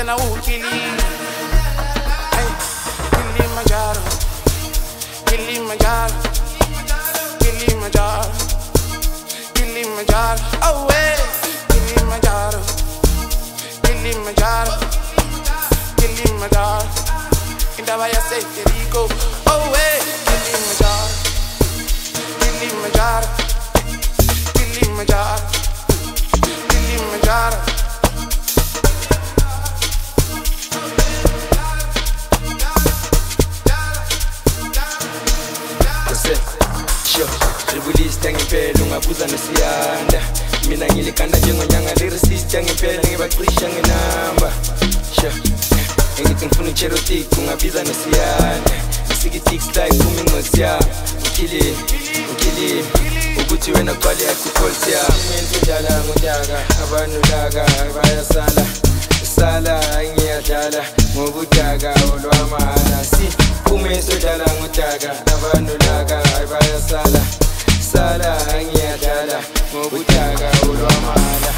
mnana ukili. Hey, Kilimanjaro, Kilimanjaro, Kilimanjaro, Kilimanjaro, oh hey, Kilimanjaro, Kilimanjaro, Kilimanjaro, indaba yaseTeriko, oh hey, Kilimanjaro, Kilimanjaro, Kilimanjaro, Kilimanjaro. Release ngempela ungabuza nesiyanda mina ngilikanda njengonyanga lyricist ngempela ngibacisha ngenamba ngithi ngifuna icherotic ungabiza nesiyanda isikitix like kumingosiya ukilini ukuthi wena qale yakupholisa yami njalo ngonyaka abantu laka bayasala ngiyadlala ngobudaka olwamana si kumeso dlala ngudaka abantu laka bayasala ngiyadlala ngobudaka olwamana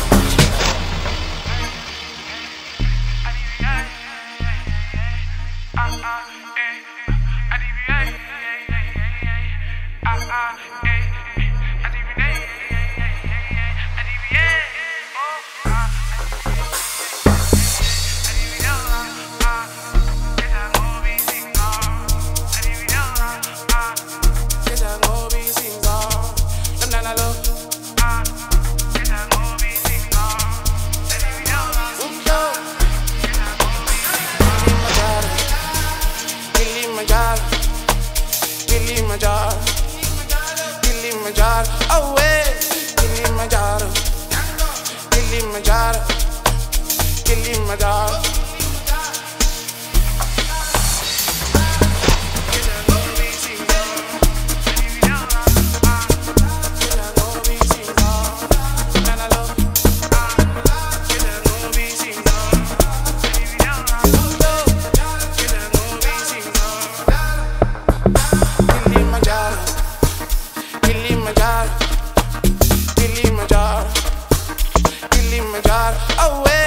Kilimanjaro, Kilimanjaro, oh hey, Kilimanjaro, Kilimanjaro, Kilimanjaro. Kilimanjaro, Kilimanjaro, oh hey.